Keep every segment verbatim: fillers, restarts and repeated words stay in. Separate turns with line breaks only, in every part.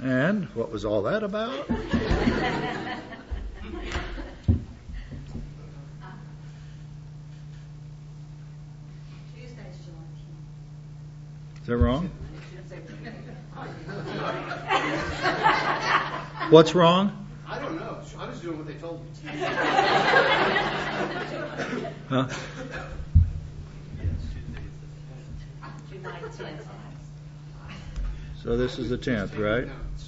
And what was all that about? Is that wrong? What's wrong?
I don't know. I was doing what they told me.
Huh? So this is the tenth, right?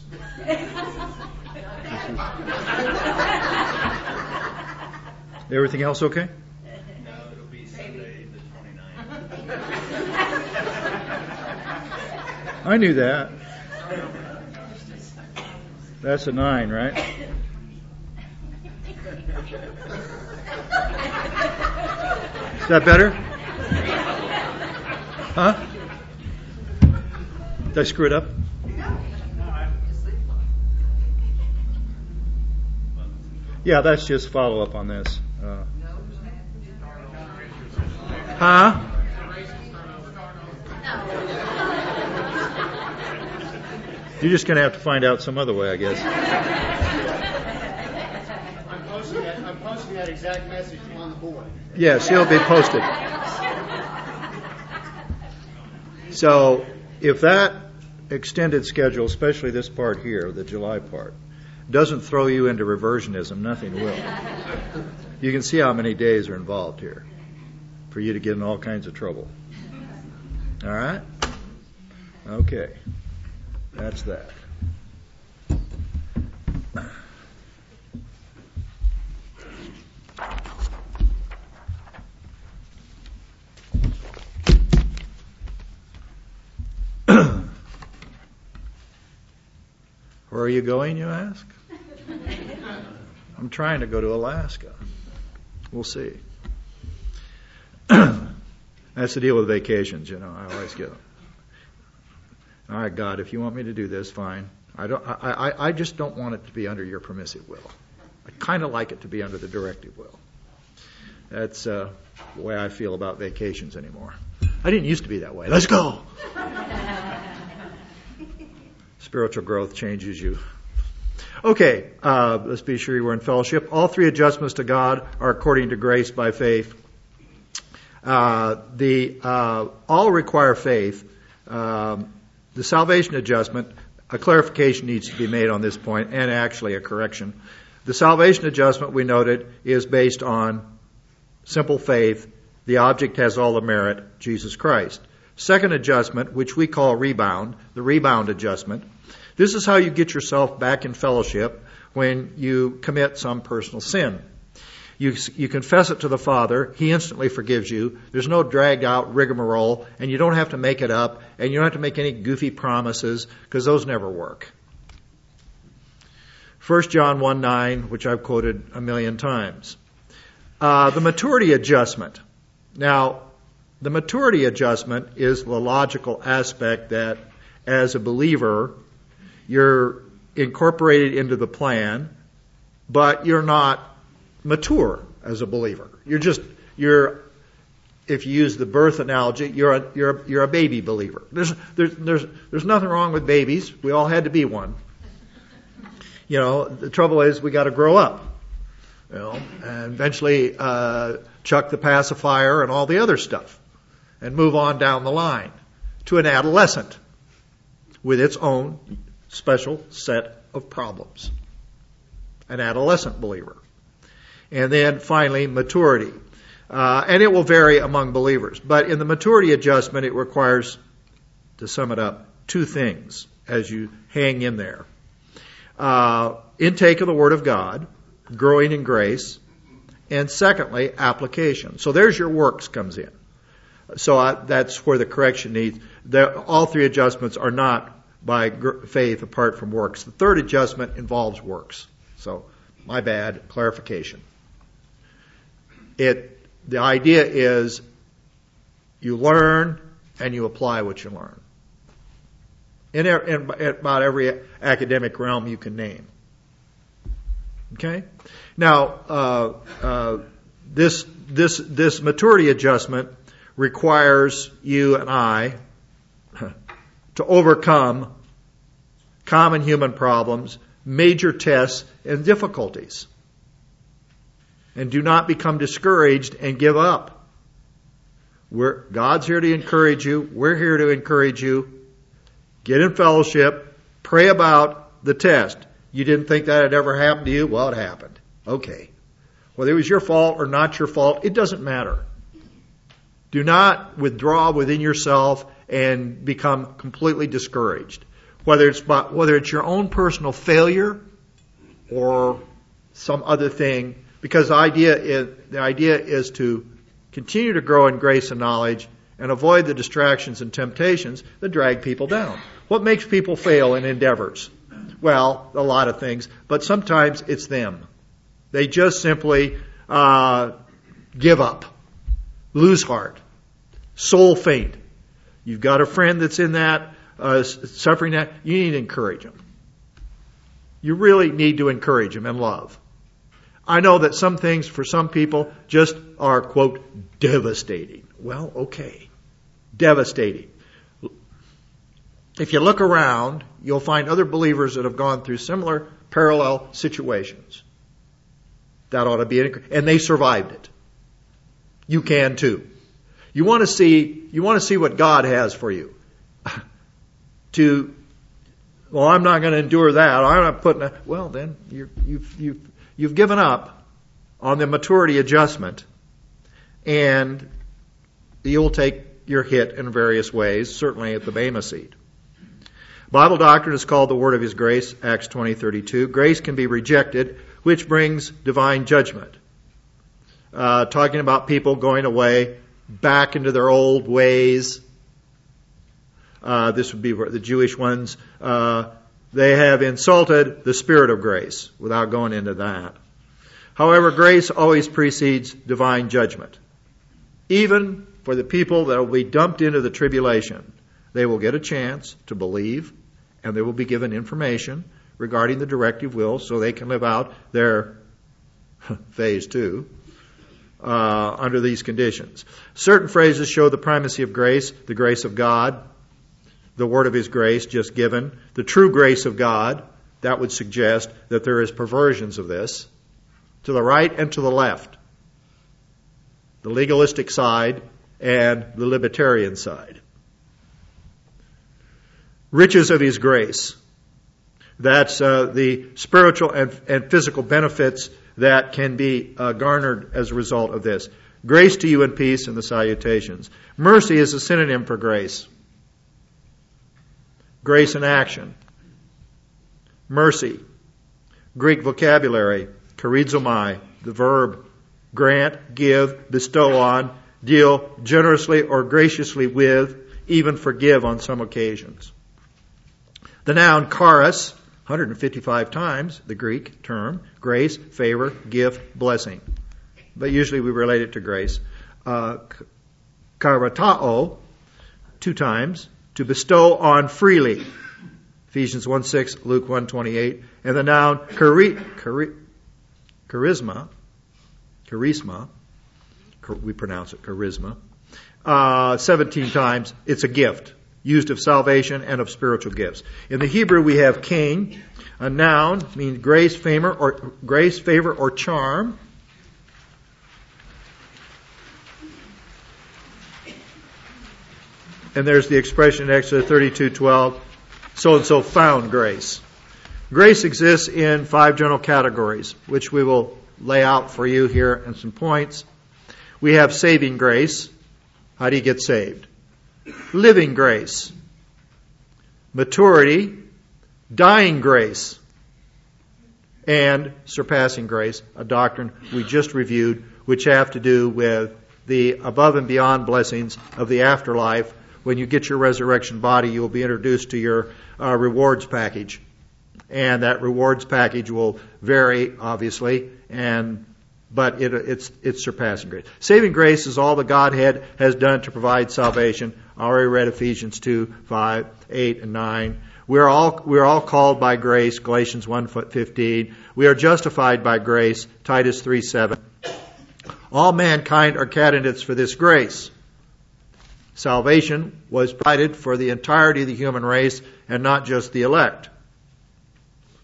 Everything else okay?
No, it'll be Sunday the twenty-ninth.
I knew that. That's a nine, right? Is that better? Huh? Did I screw it up? Yeah, that's just follow up on this. Uh, huh? You're just going to have to find out some other way, I guess.
I'm posting that, I'm posting that exact message on the board.
Yes, it'll be posted. So, if that extended schedule, especially this part here, the July part, doesn't throw you into reversionism, nothing will. You can see how many days are involved here for you to get in all kinds of trouble. All right? Okay. That's that. Where are you going, you ask? I'm trying to go to Alaska. We'll see. That's the deal with vacations, you know. I always get, all right, God, if you want me to do this, fine. I don't. I, I, I just don't want it to be under your permissive will. I kind of like it to be under the directive will. That's uh, the way I feel about vacations anymore. I didn't used to be that way. Let's go. Spiritual growth changes you. Okay, uh, let's be sure you were in fellowship. All three adjustments to God are according to grace by faith. Uh, the uh, all require faith. Um, the salvation adjustment, a clarification needs to be made on this point, and actually a correction. The salvation adjustment, we noted, is based on simple faith. The object has all the merit, Jesus Christ. Second adjustment, which we call rebound, the rebound adjustment. This is how you get yourself back in fellowship when you commit some personal sin. You, you confess it to the Father. He instantly forgives you. There's no dragged out rigmarole, and you don't have to make it up, and you don't have to make any goofy promises, because those never work. First John one nine, which I've quoted a million times. Uh, the maturity adjustment. Now, the maturity adjustment is the logical aspect that, as a believer, you're incorporated into the plan, but you're not mature as a believer. You're just, you're, if you use the birth analogy, you're a, you're a, you're a baby believer. There's, there's, there's, there's nothing wrong with babies. We all had to be one. You know, the trouble is we got to grow up. You know, and eventually uh, chuck the pacifier and all the other stuff, and move on down the line to an adolescent with its own special set of problems. An adolescent believer. And then finally, maturity. Uh, and it will vary among believers. But in the maturity adjustment, it requires, to sum it up, two things as you hang in there. Uh, intake of the Word of God, growing in grace, and secondly, application. So there's your works comes in. So I, that's where the correction needs. The, all three adjustments are not by gr- faith apart from works. The third adjustment involves works. So, my bad, clarification. It, the idea is you learn and you apply what you learn. In, in, in about every academic realm you can name. Okay? Now, uh, uh, this, this, this maturity adjustment requires you and I to overcome common human problems, major tests, and difficulties. And do not become discouraged and give up. We're, God's here to encourage you. We're here to encourage you. Get in fellowship. Pray about the test. You didn't think that had ever happened to you? Well, it happened. Okay. Whether it was your fault or not your fault, it doesn't matter. Do not withdraw within yourself and become completely discouraged. Whether it's about, whether it's your own personal failure or some other thing, because the idea is the idea is to continue to grow in grace and knowledge and avoid the distractions and temptations that drag people down. What makes people fail in endeavors? Well, a lot of things, but sometimes it's them. They just simply uh, give up, lose heart, soul faint. You've got a friend that's in that, uh, suffering that, you need to encourage him. You really need to encourage him and love. I know that some things for some people just are, quote, devastating. Well, okay. Devastating. If you look around, you'll find other believers that have gone through similar parallel situations. That ought to be, and they survived it. You can too. You want to see, you want to see what God has for you. to, well, I'm not going to endure that. I'm not putting a, well, then you're, you've, you've, you've given up on the maturity adjustment, and you'll take your hit in various ways, certainly at the Bema seat. Bible doctrine is called the word of His grace, Acts twenty thirty-two. Grace can be rejected, which brings divine judgment. Uh, talking about people going away back into their old ways. Uh, this would be the Jewish ones. Uh, they have insulted the Spirit of grace, without going into that. However, grace always precedes divine judgment. Even for the people that will be dumped into the tribulation, they will get a chance to believe, and they will be given information regarding the directive will so they can live out their phase two uh, under these conditions. Certain phrases show the primacy of grace, the grace of God, the word of His grace just given, the true grace of God. That would suggest that there is perversions of this to the right and to the left, the legalistic side and the libertarian side. Riches of His grace. That's uh, the spiritual and, and physical benefits that can be uh, garnered as a result of this. Grace to you and peace in the salutations. Mercy is a synonym for grace. Grace in action. Mercy. Greek vocabulary. Charizomai, the verb. Grant, give, bestow on, deal generously or graciously with, even forgive on some occasions. The noun charis, one hundred fifty-five times, the Greek term, grace, favor, gift, blessing. But usually we relate it to grace. Uh, charitao, two times, to bestow on freely. Ephesians one six, Luke one twenty-eight. And the noun chari, chari, charisma, charisma, we pronounce it charisma, uh, seventeen times, it's a gift. Used of salvation and of spiritual gifts. In the Hebrew, we have king, a noun, means grace, favor, or grace, favor, or charm. And there's the expression in Exodus thirty-two twelve, so and so found grace. Grace exists in five general categories, which we will lay out for you here in some points. We have saving grace. How do you get saved? Living grace, maturity, dying grace, and surpassing grace, a doctrine we just reviewed, which have to do with the above and beyond blessings of the afterlife. When you get your resurrection body, you will be introduced to your uh, rewards package. And that rewards package will vary, obviously, and but it, it's it's surpassing grace. Saving grace is all the Godhead has done to provide salvation. I already read Ephesians two, five, eight, and nine. We're all we're all called by grace, Galatians one fifteen. We are justified by grace, Titus three seven. All mankind are candidates for this grace. Salvation was provided for the entirety of the human race and not just the elect.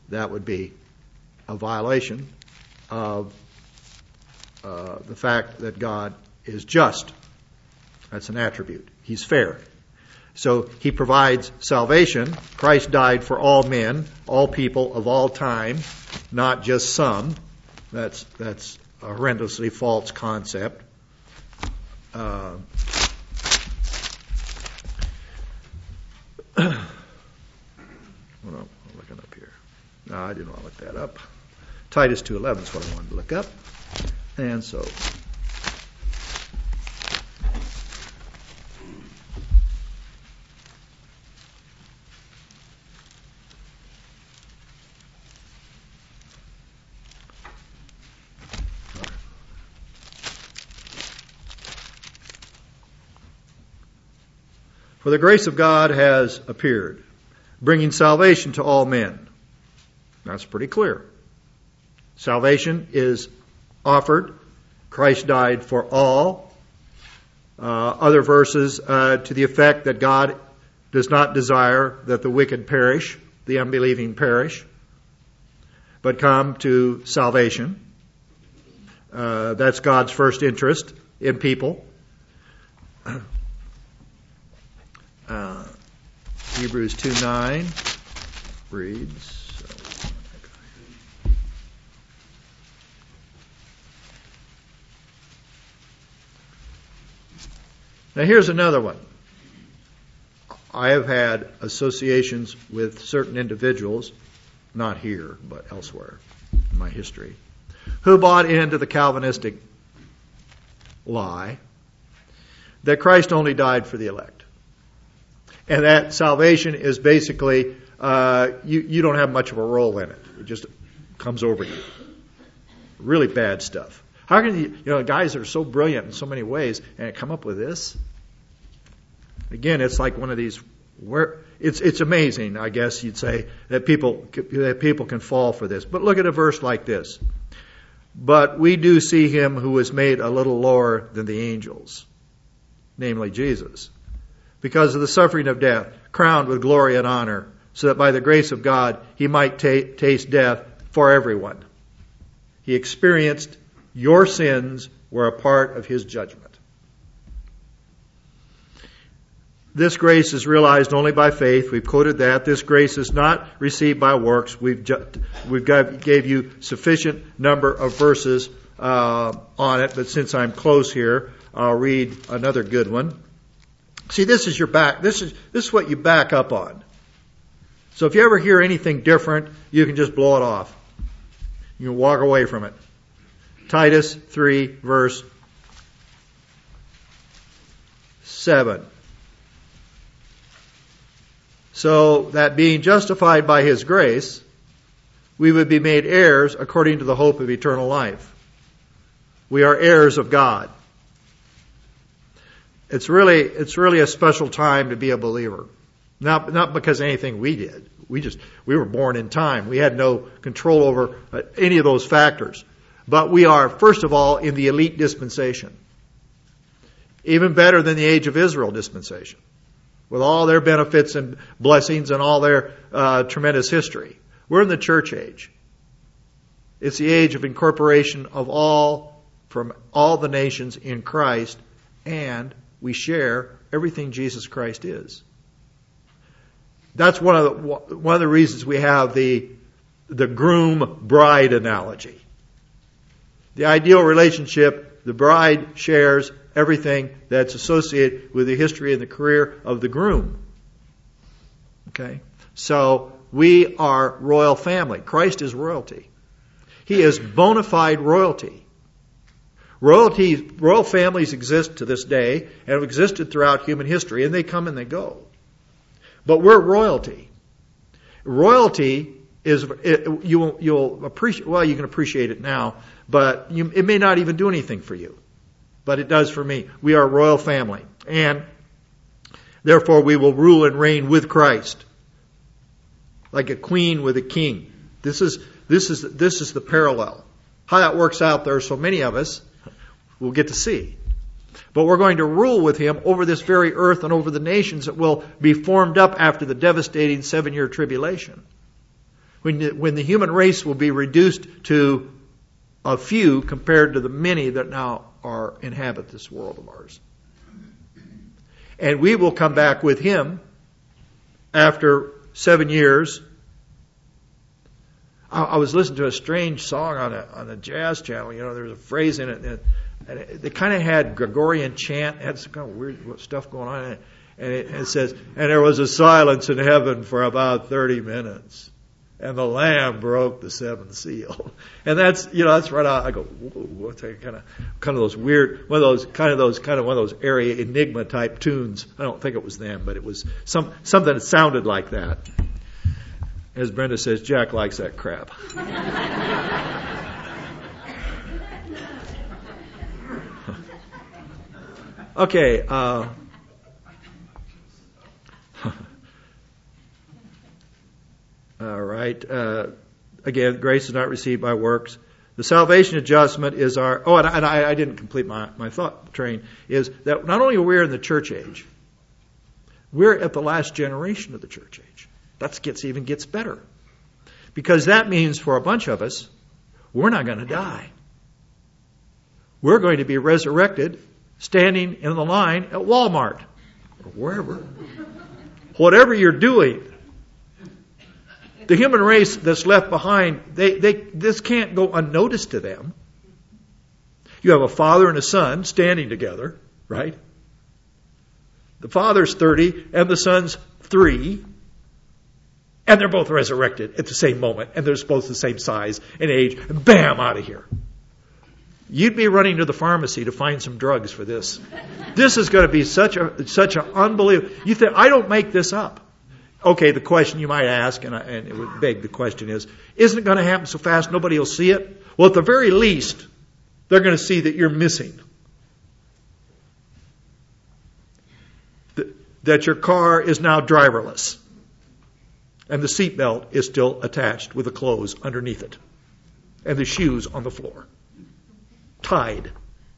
that would be a violation of uh, the fact that God is just. That's an attribute. He's fair. So he provides salvation. Christ died for all men, all people of all time, not just some. That's that's a horrendously false concept. Uh, hold on, I'm looking up here. No, I didn't want to look that up. Titus two eleven is what I wanted to look up. And so... For the grace of God has appeared, bringing salvation to all men. That's pretty clear. Salvation is offered. Christ died for all. Uh, other verses uh, to the effect that God does not desire that the wicked perish, the unbelieving perish, but come to salvation. Uh, that's God's first interest in people. Uh, Hebrews two nine reads, now here's another one. I have had associations with certain individuals, not here, but elsewhere in my history, who bought into the Calvinistic lie that Christ only died for the elect. And that salvation is basically, uh, you, you don't have much of a role in it. It just comes over you. Really bad stuff. How can you, you know, guys are so brilliant in so many ways and come up with this? Again, it's like one of these, where it's it's amazing, I guess you'd say, that people that people can fall for this. But look at a verse like this. But we do see him who was made a little lower than the angels, namely Jesus, because of the suffering of death, crowned with glory and honor, so that by the grace of God he might ta- taste death for everyone. He experienced your sins were a part of his judgment. This grace is realized only by faith. We've quoted that. This grace is not received by works. We've ju- we've got, gave you sufficient number of verses uh, on it, but since I'm close here, I'll read another good one. See, this is your back. This is this is what you back up on. So if you ever hear anything different, you can just blow it off. You can walk away from it. Titus three, verse seven. So that being justified by his grace, we would be made heirs according to the hope of eternal life. We are heirs of God. It's really, it's really a special time to be a believer. Not, not because of anything we did. We just, we were born in time. We had no control over uh, any of those factors. But we are, first of all, in the elite dispensation. Even better than the age of Israel dispensation. With all their benefits and blessings and all their uh, tremendous history. We're in the church age. It's the age of incorporation of all, from all the nations in Christ, and we share everything Jesus Christ is. That's one of the, one of the reasons we have the, the groom-bride analogy. The ideal relationship, the bride shares everything that's associated with the history and the career of the groom. Okay? So we are royal family. Christ is royalty. He is bona fide royalty. Royalty, royal families exist to this day and have existed throughout human history, and they come and they go. But we're royalty. Royalty is, it, you, you'll appreciate, well, you can appreciate it now, but you, it may not even do anything for you. But it does for me. We are a royal family. And therefore we will rule and reign with Christ. Like a queen with a king. This is, this is, this is the parallel. How that works out, there are so many of us, we'll get to see. But we're going to rule with him over this very earth and over the nations that will be formed up after the devastating seven-year tribulation. When the, when the human race will be reduced to a few compared to the many that now are inhabit this world of ours. And we will come back with him after seven years. I, I was listening to a strange song on a on a jazz channel. You know, there was a phrase in it, and, and it, it kind of had Gregorian chant, it had some kind of weird stuff going on in it. And it, it says, and there was a silence in heaven for about thirty minutes. And the Lamb broke the seventh seal. And that's, you know, that's right out. I go, whoa, kind of, kind of those weird, one of those, kind of those, kind of one of those area enigma type tunes. I don't think it was them, but it was some, something that sounded like that. As Brenda says, Jack likes that crap. Okay, uh, all right. Uh, again, grace is not received by works. The salvation adjustment is our... Oh, and I, and I, I didn't complete my, my thought train. Is that not only are we in the church age, we're at the last generation of the church age. That gets even gets better. Because that means for a bunch of us, we're not going to die. We're going to be resurrected standing in the line at Walmart or wherever. Whatever you're doing, the human race that's left behind, they, they, this can't go unnoticed to them. You have a father and a son standing together, right? The father's thirty and the son's three. And they're both resurrected at the same moment. And they're both the same size and age. And bam, out of here. You'd be running to the pharmacy to find some drugs for this. This is going to be such a such an unbelievable... You think, I don't make this up. Okay, the question you might ask, and, I, and it would beg the question is, isn't it going to happen so fast nobody will see it? Well, at the very least, they're going to see that you're missing. That, that your car is now driverless. And the seatbelt is still attached with the clothes underneath it. And the shoes on the floor. Tied.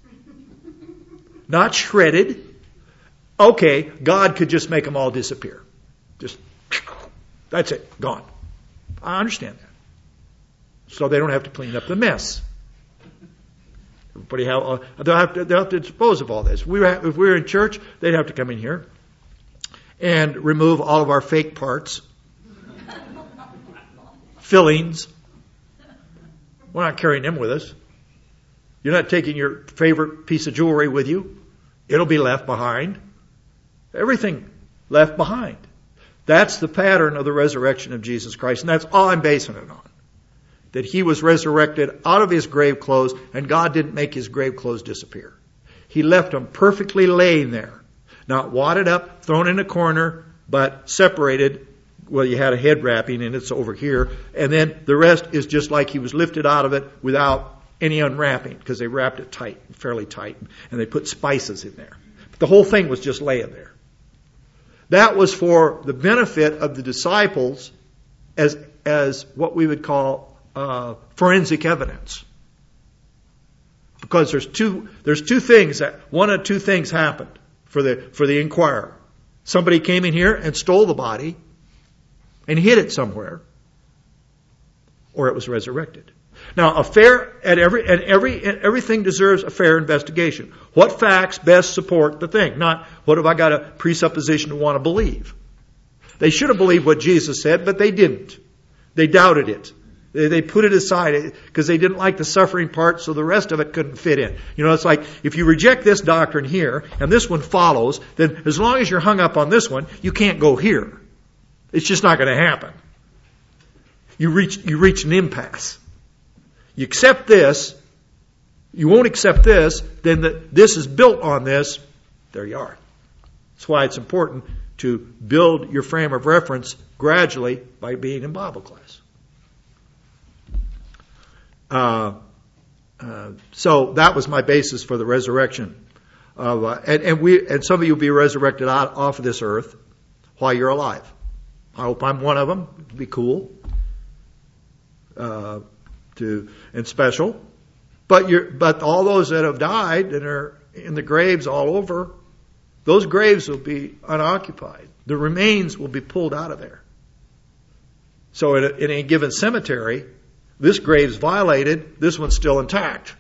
Not shredded. Okay, God could just make them all disappear. Just, that's it, gone. I understand that. So they don't have to clean up the mess. Everybody have, uh, they'll, have to, they'll have to dispose of all this. If we were, if we were in church, they'd have to come in here and remove all of our fake parts. Fillings. We're not carrying them with us. You're not taking your favorite piece of jewelry with you. It'll be left behind. Everything left behind. That's the pattern of the resurrection of Jesus Christ. And that's all I'm basing it on. That he was resurrected out of his grave clothes, and God didn't make his grave clothes disappear. He left them perfectly laying there. Not wadded up, thrown in a corner, but separated. Well, you had a head wrapping, and it's over here. And then the rest is just like he was lifted out of it without any unwrapping, because they wrapped it tight, fairly tight, and they put spices in there. But the whole thing was just laying there. That was for the benefit of the disciples as as what we would call uh, forensic evidence. Because there's two there's two things that one of two things happened for the for the inquirer. Somebody came in here and stole the body and hid it somewhere, or it was resurrected. Now, a fair and every and every and everything deserves a fair investigation. What facts best support the thing? Not what have I got a presupposition to want to believe. They should have believed what Jesus said, but they didn't. They doubted it. They, they put it aside because they didn't like the suffering part, so the rest of it couldn't fit in. You know, it's like if you reject this doctrine here and this one follows, then as long as you're hung up on this one, you can't go here. It's just not going to happen. You reach you reach an impasse. You accept this, you won't accept this, then the, this is built on this, there you are. That's why it's important to build your frame of reference gradually by being in Bible class. Uh, uh, so that was my basis for the resurrection. Of, uh, and, and, we, and some of you will be resurrected out, off of this earth while you're alive. I hope I'm one of them. It'd be cool. Uh, To, and special, but you're, but all those that have died and are in the graves all over, those graves will be unoccupied. The remains will be pulled out of there. So in a, in a given cemetery, this grave's violated, this one's still intact.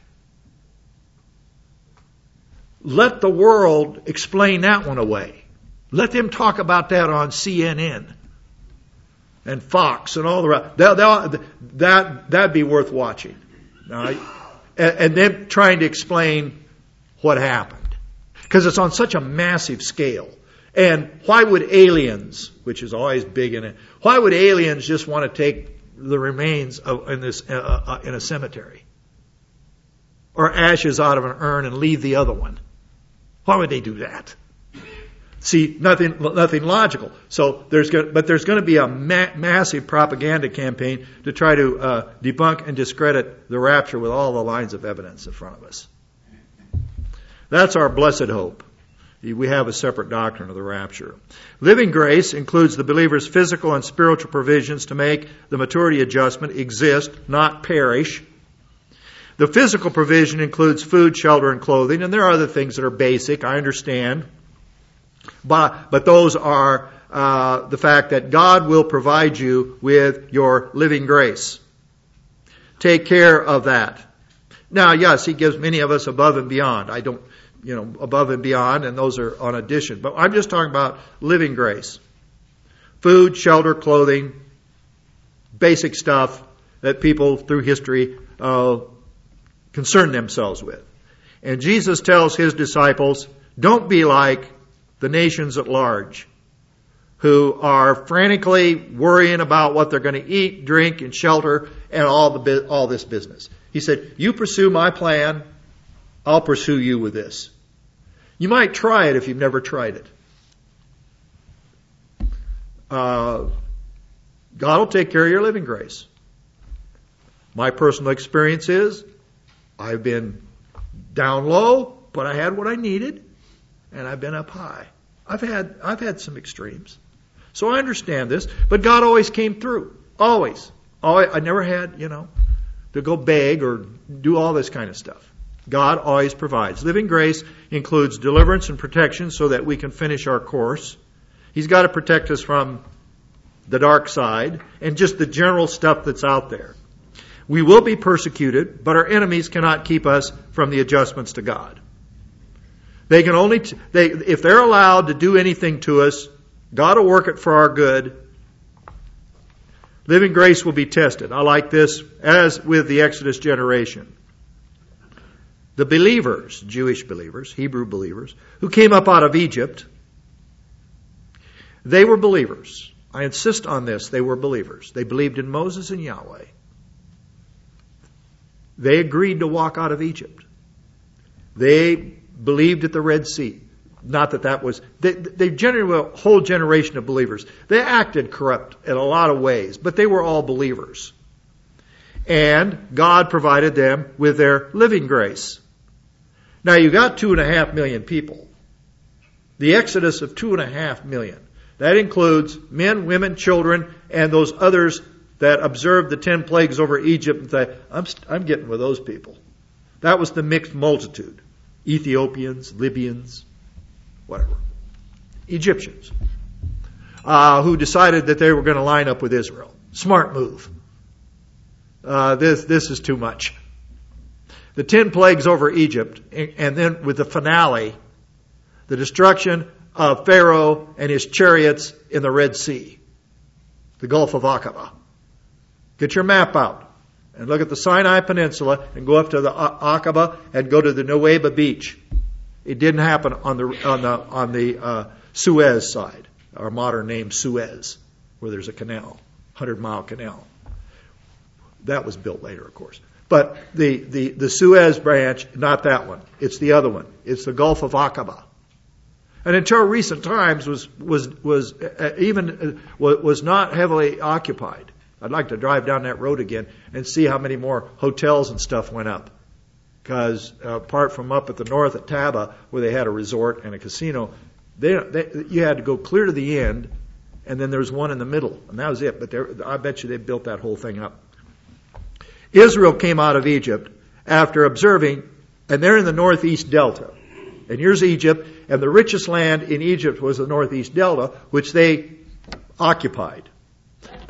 Let the world explain that one away. Let them talk about that on C N N and Fox and all the rest. That, that, that, that'd be worth watching. All right? And, and them trying to explain what happened. Because it's on such a massive scale. And why would aliens, which is always big in it, why would aliens just want to take the remains of, in this uh, uh, in a cemetery? Or ashes out of an urn and leave the other one? Why would they do that? See, nothing, nothing logical. So there's, going, but there's going to be a ma- massive propaganda campaign to try to uh, debunk and discredit the rapture with all the lines of evidence in front of us. That's our blessed hope. We have a separate doctrine of the rapture. Living grace includes the believer's physical and spiritual provisions to make the maturity adjustment exist, not perish. The physical provision includes food, shelter, and clothing, and there are other things that are basic, I understand. But, but those are uh, the fact that God will provide you with your living grace. Take care of that. Now, yes, He gives many of us above and beyond. I don't, you know, above and beyond, and those are on addition. But I'm just talking about living grace. Food, shelter, clothing, basic stuff that people through history uh, concern themselves with. And Jesus tells His disciples, don't be like the nations at large who are frantically worrying about what they're going to eat, drink, and shelter, and all the all this business. He said, you pursue my plan, I'll pursue you with this. You might try it if you've never tried it. Uh, God will take care of your living grace. My personal experience is I've been down low, but I had what I needed, and I've been up high. I've had I've had some extremes. So I understand this, but God always came through. Always. Always. I never had, you know, to go beg or do all this kind of stuff. God always provides. Living grace includes deliverance and protection so that we can finish our course. He's got to protect us from the dark side and just the general stuff that's out there. We will be persecuted, but our enemies cannot keep us from the adjustments to God. They can only, t- they, if they're allowed to do anything to us, God will work it for our good. Living grace will be tested. I like this, as with the Exodus generation. The believers, Jewish believers, Hebrew believers, who came up out of Egypt, they were believers. I insist on this, they were believers. They believed in Moses and Yahweh. They agreed to walk out of Egypt. They believed at the Red Sea. Not that that was, they, they generated a whole generation of believers. They acted corrupt in a lot of ways, but they were all believers. And God provided them with their living grace. Now you got two and a half million people. The exodus of two and a half million. That includes men, women, children, and those others that observed the ten plagues over Egypt and say, I'm, I'm getting with those people. That was the mixed multitude. Ethiopians, Libyans, whatever. Egyptians. Uh, who decided that they were going to line up with Israel. Smart move. Uh, this, this is too much. The ten plagues over Egypt, and then with the finale, the destruction of Pharaoh and his chariots in the Red Sea, the Gulf of Aqaba. Get your map out and look at the Sinai Peninsula and go up to the Aqaba and go to the Nuweiba beach. It didn't happen on the on the on the uh, Suez side, our modern name Suez, where there's a canal, hundred mile canal. That was built later, of course. But the, the, the Suez branch, not that one. It's the other one. It's the Gulf of Aqaba. And until recent times was was was uh, even uh, was not heavily occupied. I'd like to drive down that road again and see how many more hotels and stuff went up. Because uh, apart from up at the north at Taba, where they had a resort and a casino, they, they you had to go clear to the end, and then there was one in the middle, and that was it. But I bet you they built that whole thing up. Israel came out of Egypt after observing, and they're in the northeast delta. And here's Egypt, and the richest land in Egypt was the northeast delta, which they occupied.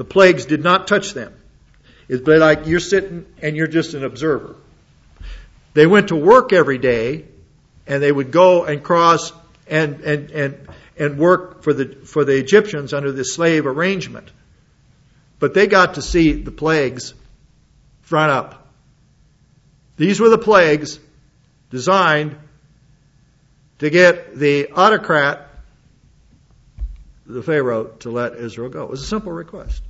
The plagues did not touch them. It's like you're sitting and you're just an observer. They went to work every day, and they would go and cross and and and and work for the for the Egyptians under the slave arrangement. But they got to see the plagues front up. These were the plagues designed to get the autocrat, the Pharaoh, to let Israel go. It was a simple request.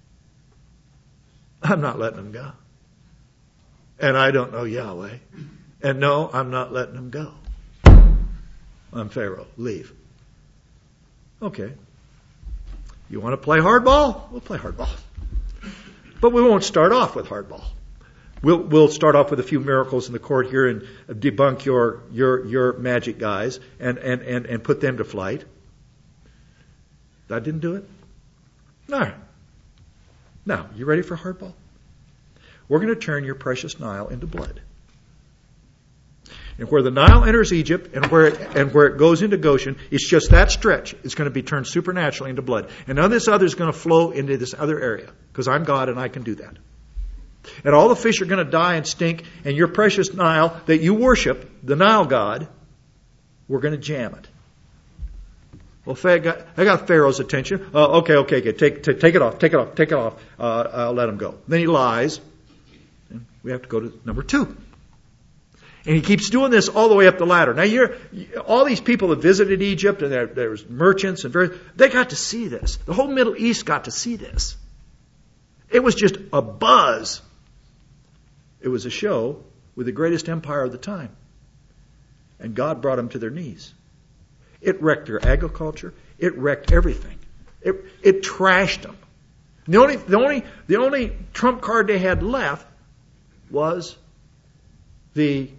I'm not letting them go. And I don't know Yahweh. And no, I'm not letting them go. I'm Pharaoh. Leave. Okay. You want to play hardball? We'll play hardball. But we won't start off with hardball. We'll, we'll start off with a few miracles in the court here and debunk your, your, your magic guys and, and, and, and put them to flight. That didn't do it? No. Now, you ready for hardball? We're going to turn your precious Nile into blood. And where the Nile enters Egypt and where it, and where it goes into Goshen, it's just that stretch. It's going to be turned supernaturally into blood. And none of this other is going to flow into this other area because I'm God and I can do that. And all the fish are going to die and stink, and your precious Nile that you worship, the Nile God, we're going to jam it. Well, I got, I got Pharaoh's attention. Uh, okay, okay, okay. Take, take, take it off, take it off, take it off. Uh, I'll let him go. Then he lies. And we have to go to number two. And he keeps doing this all the way up the ladder. Now, you're, all these people that visited Egypt, and there, there's merchants, and very, they got to see this. The whole Middle East got to see this. It was just a buzz. It was a show with the greatest empire of the time. And God brought them to their knees. It wrecked their agriculture. It wrecked everything. It, it trashed them. The only, the only, the only trump card they had left was the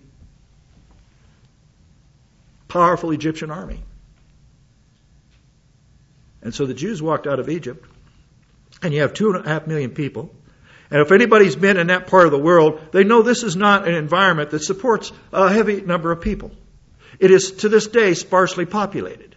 powerful Egyptian army. And so the Jews walked out of Egypt, and you have two and a half million people. And if anybody's been in that part of the world, they know this is not an environment that supports a heavy number of people. It is, to this day, sparsely populated.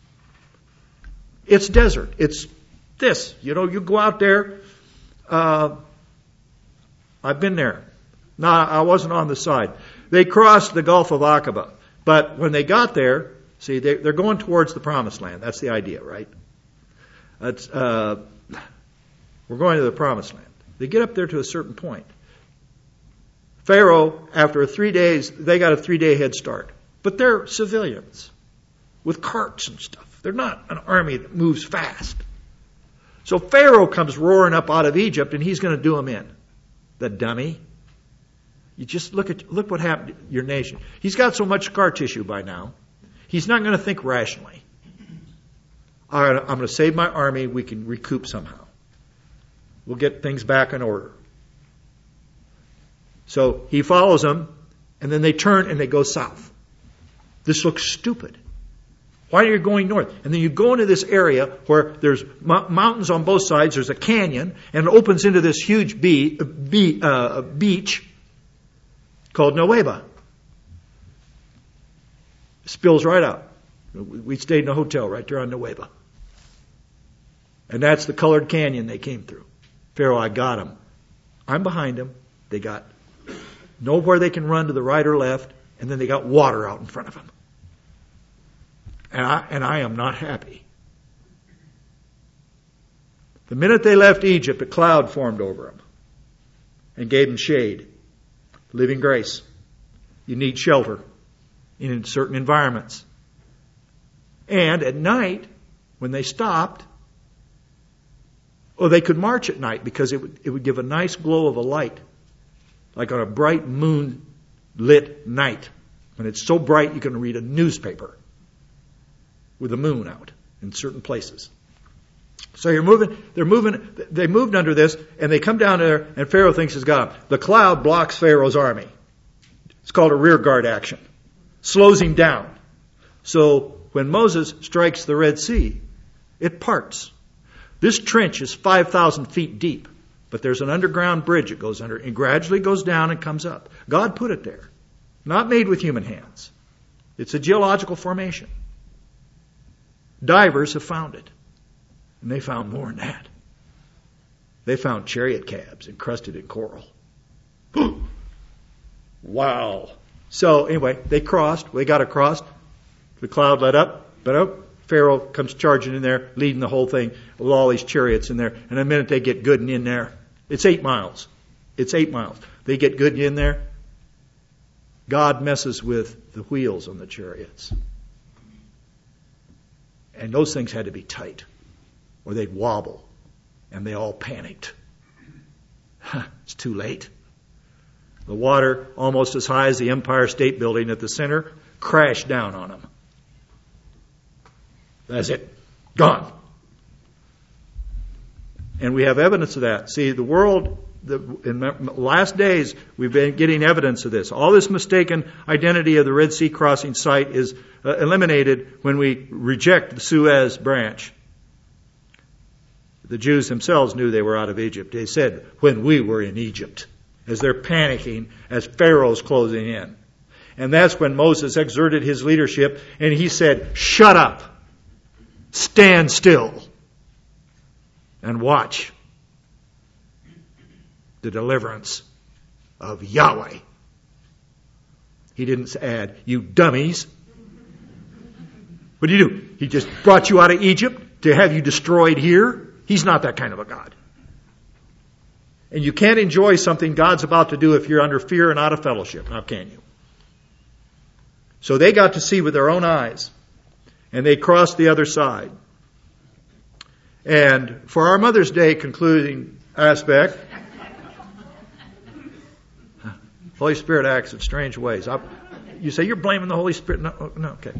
It's desert. It's this. You know, you go out there. Uh, I've been there. No, I wasn't on the side. They crossed the Gulf of Aqaba. But when they got there, see, they, they're going towards the Promised Land. That's the idea, right? That's, uh, we're going to the Promised Land. They get up there to a certain point. Pharaoh, after three days, they got a three-day head start. But they're civilians with carts and stuff. They're not an army that moves fast. So Pharaoh comes roaring up out of Egypt, and he's going to do them in. The dummy. You just look at look what happened to your nation. He's got so much scar tissue by now. He's not going to think rationally. All right, I'm going to save my army. We can recoup somehow. We'll get things back in order. So he follows them, and then they turn and they go south. This looks stupid. Why are you going north? And then you go into this area where there's mo- mountains on both sides. There's a canyon, and it opens into this huge be- be- uh, beach called Nuweiba. It spills right out. We stayed in a hotel right there on Nuweiba. And that's the colored canyon they came through. Pharaoh, I got them. I'm behind them. They got nowhere they can run to the right or left, and then they got water out in front of them. And I, and I am not happy. The minute they left Egypt, a cloud formed over them and gave them shade. Living grace. You need shelter in certain environments. And at night, when they stopped, oh, they could march at night because it would, it would give a nice glow of a light, like on a bright moon-lit night. When it's so bright you can read a newspaper with the moon out in certain places. So you're moving, they're moving, they moved under this, and they come down there, and Pharaoh thinks he's got them. The cloud blocks Pharaoh's army. It's called a rear guard action. Slows him down. So when Moses strikes the Red Sea, it parts. This trench is five thousand feet deep, but there's an underground bridge that goes under, and gradually goes down and comes up. God put it there. Not made with human hands. It's a geological formation. Divers have found it. And they found more than that. They found chariot cabs encrusted in coral. Wow. So anyway, they crossed. They got across. The cloud let up. But up. Pharaoh comes charging in there, leading the whole thing with all these chariots in there. And the minute they get good and in there, it's eight miles. It's eight miles. They get good and in there. God messes with the wheels on the chariots. And those things had to be tight, or they'd wobble. And they all panicked. It's too late. The water, almost as high as the Empire State Building at the center, crashed down on them. That's it. Gone. And we have evidence of that. See, the world, the, in the last days, we've been getting evidence of this. All this mistaken identity of the Red Sea crossing site is uh, eliminated when we reject the Suez branch. The Jews themselves knew they were out of Egypt. They said, when we were in Egypt, as they're panicking, as Pharaoh's closing in. And that's when Moses exerted his leadership, and he said, shut up. Stand still and watch the deliverance of Yahweh. He didn't add, you dummies. What do you do? He just brought you out of Egypt to have you destroyed here? He's not that kind of a God. And you can't enjoy something God's about to do if you're under fear and out of fellowship. Now can you? So they got to see with their own eyes. And they crossed the other side. And for our Mother's Day concluding aspect, Holy Spirit acts in strange ways. I, you say, you're blaming the Holy Spirit. No, no, okay.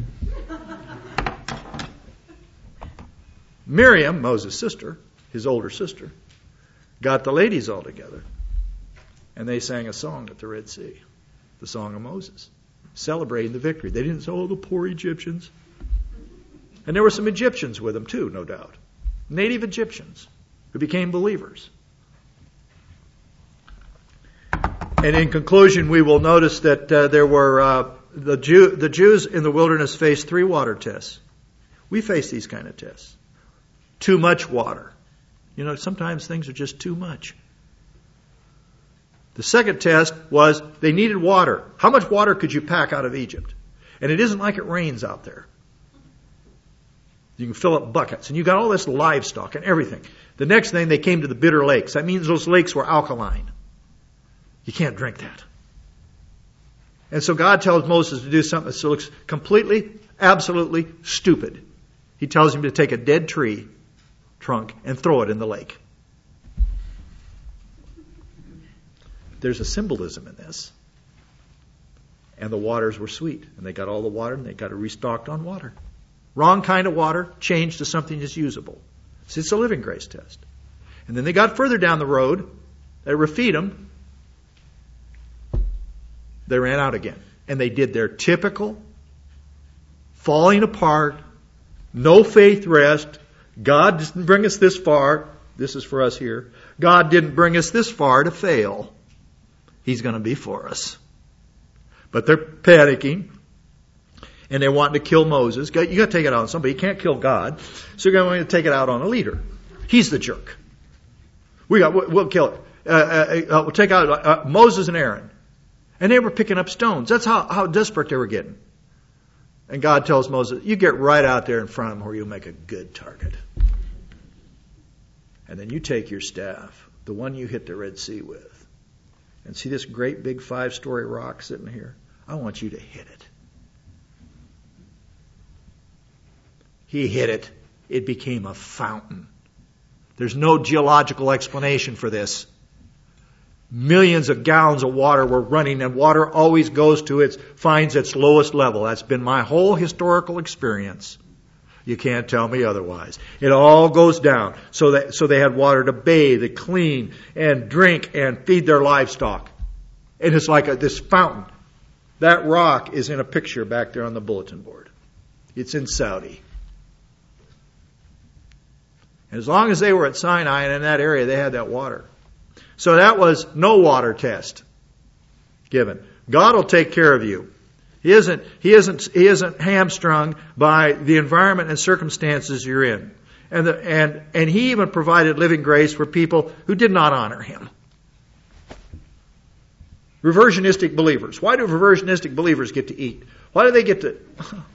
Miriam, Moses' sister, his older sister, got the ladies all together. And they sang a song at the Red Sea. The Song of Moses. Celebrating the victory. They didn't say, oh, the poor Egyptians. And there were some Egyptians with them too, no doubt. Native Egyptians who became believers. And in conclusion, we will notice that uh, there were uh, the, Jew, the Jews in the wilderness faced three water tests. We face these kind of tests. Too much water. You know, sometimes things are just too much. The second test was they needed water. How much water could you pack out of Egypt? And it isn't like it rains out there. You can fill up buckets. And you got all this livestock and everything. The next thing, they came to the bitter lakes. That means those lakes were alkaline. You can't drink that. And so God tells Moses to do something that looks completely, absolutely stupid. He tells him to take a dead tree trunk and throw it in the lake. There's a symbolism in this. And the waters were sweet. And they got all the water and they got it restocked on water. Wrong kind of water, changed to something that's usable. So it's a living grace test. And then they got further down the road at Rephidim. They ran out again. And they did their typical falling apart, no faith rest. God didn't bring us this far. This is for us here. God didn't bring us this far to fail. He's going to be for us. But they're panicking. And they want to kill Moses. You got to take it out on somebody. You can't kill God. So you're going to take it out on a leader. He's the jerk. We got, we'll kill it. Uh, uh, uh, we'll take out uh, Moses and Aaron. And they were picking up stones. That's how, how desperate they were getting. And God tells Moses, you get right out there in front of them where you'll make a good target. And then you take your staff, the one you hit the Red Sea with, and see this great big five-story rock sitting here? I want you to hit it. He hit it. It became a fountain. There's no geological explanation for this. Millions of gallons of water were running, and water always goes to its, finds its lowest level. That's been my whole historical experience. You can't tell me otherwise. It all goes down. So that, so they had water to bathe and clean and drink and feed their livestock. And it's like a, this fountain. That rock is in a picture back there on the bulletin board. It's in Saudi. And as long as they were at Sinai and in that area, they had that water. So that was no water test given. God will take care of you. He isn't, he isn't, he isn't hamstrung by the environment and circumstances you're in. And, the, and, and He even provided living grace for people who did not honor Him. Reversionistic believers. Why do reversionistic believers get to eat? Why do they get to...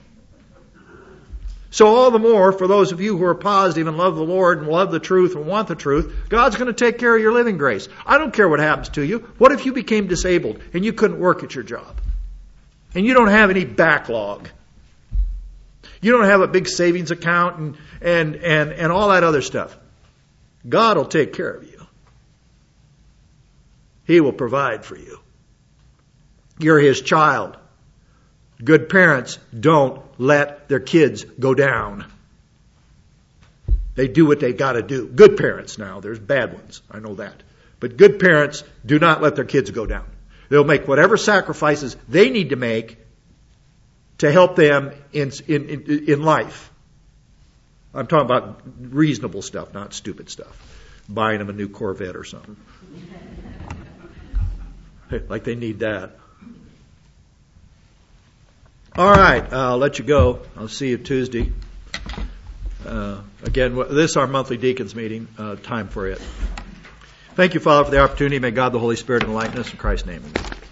So all the more, for those of you who are positive and love the Lord and love the truth and want the truth, God's going to take care of your living grace. I don't care what happens to you. What if you became disabled and you couldn't work at your job? And you don't have any backlog. You don't have a big savings account and, and, and, and all that other stuff. God will take care of you. He will provide for you. You're His child. Good parents don't let their kids go down. They do what they got to do. Good parents now. There's bad ones. I know that. But good parents do not let their kids go down. They'll make whatever sacrifices they need to make to help them in, in, in, in life. I'm talking about reasonable stuff, not stupid stuff. Buying them a new Corvette or something. Like they need that. All right, I'll let you go. I'll see you Tuesday. Uh, again, this is our monthly deacons meeting. Uh, time for it. Thank you, Father, for the opportunity. May God, the Holy Spirit, enlighten us in Christ's name.